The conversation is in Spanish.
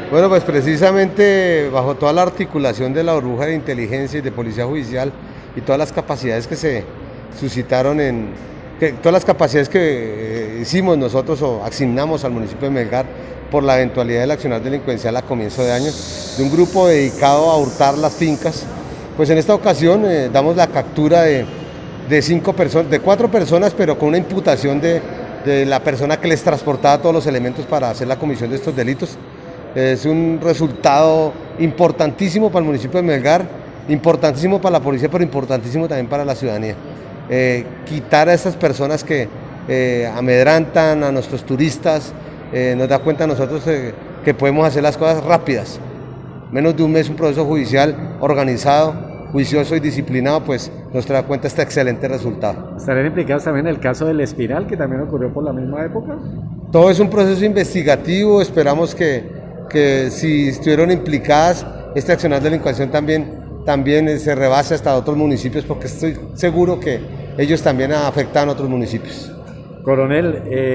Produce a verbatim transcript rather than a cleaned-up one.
Bueno, pues precisamente bajo toda la articulación de la burbuja de inteligencia y de policía judicial y todas las capacidades que se suscitaron en, que, todas las capacidades que eh, hicimos nosotros o asignamos al municipio de Melgar por la eventualidad del accionar delincuencial a comienzo de año, de un grupo dedicado a hurtar las fincas, pues en esta ocasión eh, damos la captura de, de cinco personas, de cuatro personas, pero con una imputación de, de la persona que les transportaba todos los elementos para hacer la comisión de estos delitos. Es un resultado importantísimo para el municipio de Melgar, importantísimo para la policía, pero importantísimo también para la ciudadanía. Eh, quitar a estas personas que eh, amedrantan a nuestros turistas, eh, nos da cuenta a nosotros eh, que podemos hacer las cosas rápidas. Menos de un mes un proceso judicial organizado, juicioso y disciplinado, pues nos da cuenta este excelente resultado. ¿Estarían implicados también en el caso del Espiral, que también ocurrió por la misma época? Todo es un proceso investigativo, esperamos que que si estuvieron implicadas, este accionar delincuencial también, también se rebase hasta otros municipios, porque estoy seguro que ellos también afectan a otros municipios. Coronel, eh...